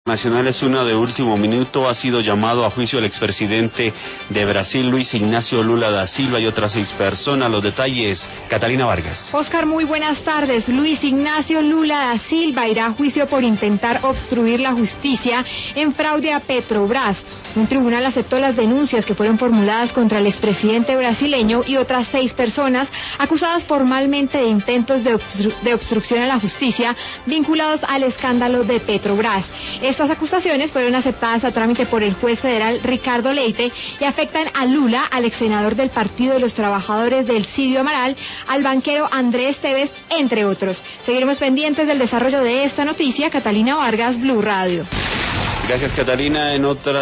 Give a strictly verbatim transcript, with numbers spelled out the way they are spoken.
Nacional es una de último minuto. Ha sido llamado a juicio el expresidente de Brasil, Luis Ignacio Lula da Silva, y otras seis personas. Los detalles, Catalina Vargas. Oscar, muy buenas tardes. Luis Ignacio Lula da Silva irá a juicio por intentar obstruir la justicia en fraude a Petrobras. Un tribunal aceptó las denuncias que fueron formuladas contra el expresidente brasileño y otras seis personas acusadas formalmente de intentos de, obstru de obstrucción a la justicia vinculados al escándalo de Petrobras. Estas acusaciones fueron aceptadas a trámite por el juez federal Ricardo Leite y afectan a Lula, al ex senador del Partido de los Trabajadores del Cidio Amaral, al banquero Andrés Tevez, entre otros. Seguiremos pendientes del desarrollo de esta noticia. Catalina Vargas, Blue Radio. Gracias, Catalina. En otra